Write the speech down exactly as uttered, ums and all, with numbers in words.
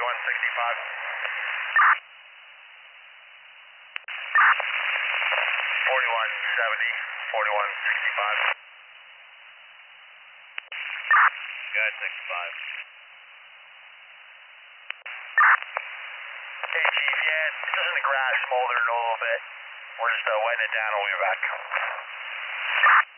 forty-one sixty-five. forty-one seventy, forty-one sixty-five. Got sixty-five. Hey, Chief, yeah, it's just in the grass smoldering a little bit. We're just uh, wetting it down and we'll be back.